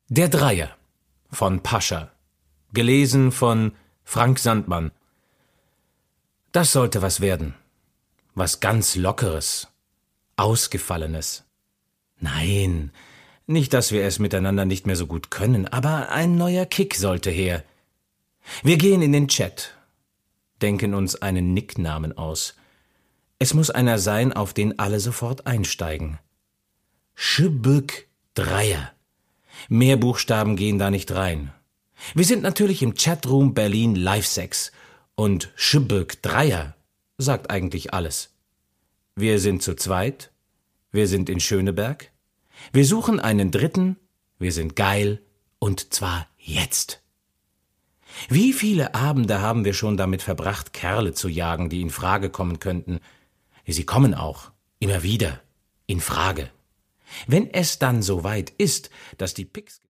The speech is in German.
Der Dreier von Pascha. Gelesen von Frank Sandmann. Das sollte was werden. Was ganz Lockeres. Ausgefallenes. Nein, nicht, dass wir es miteinander nicht mehr so gut können, aber ein neuer Kick sollte her. Wir gehen in den Chat, denken uns einen Nicknamen aus. Es muss einer sein, auf den alle sofort einsteigen. Schbück Dreier. Mehr Buchstaben gehen da nicht rein. Wir sind natürlich im Chatroom Berlin Live-Sex und Schbück Dreier sagt eigentlich alles. Wir sind zu zweit, wir sind in Schöneberg, wir suchen einen Dritten, wir sind geil und zwar jetzt. Wie viele Abende haben wir schon damit verbracht, Kerle zu jagen, die in Frage kommen könnten? Sie kommen auch, immer wieder, in Frage. Wenn es dann soweit ist, dass die Pics